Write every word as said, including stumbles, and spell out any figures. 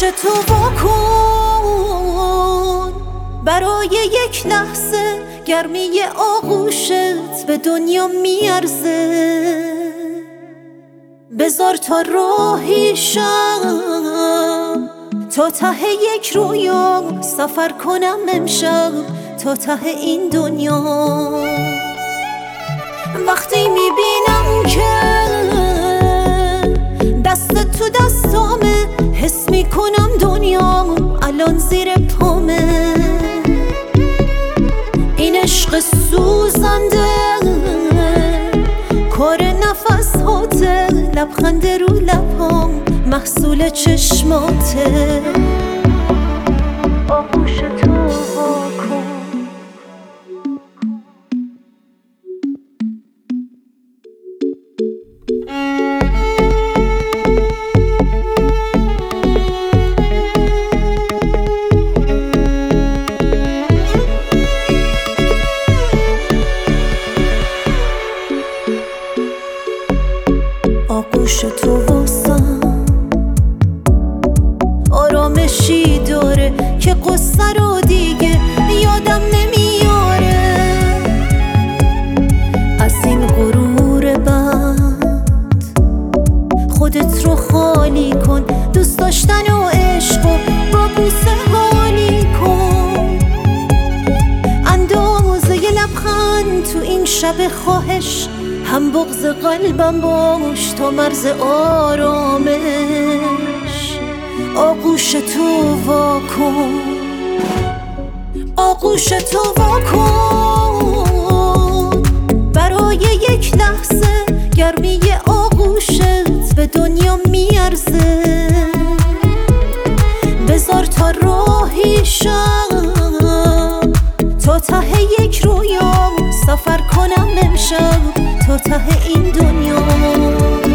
تو واکن، برای یک لحظه گرمی آغوشت به دنیا میارزه. بذار تا راهی شم تا ته یک رویا، سفر کنم امشب تا ته این دنیا. وقتی میبینم که دست تو دستامه، حس میکنم دنیا الان زیر پامه. این عشق سوزنده کار نفس هاته، لبخند رو لبام محصول چشماته. آغوش تو واکن. آغوش تو واسم آرامشی داره که قصه رو دیگه یادم نمیاره. از این غرور بد خودت رو خالی کن، دوست داشتن و عشق و با بوسه حالی کن. اندازه ی لبخند تو این شب خواهش، هم بغض قلبم باش تا مرز آرامش. آغوش تو واکن، آغوش تو واکن، برای یک لحظه گرمی آغوشت به دنیا میارزه. بذار تا راهی شم تا ته یک رویا، سفر کنم امشب تا ته این دنیا.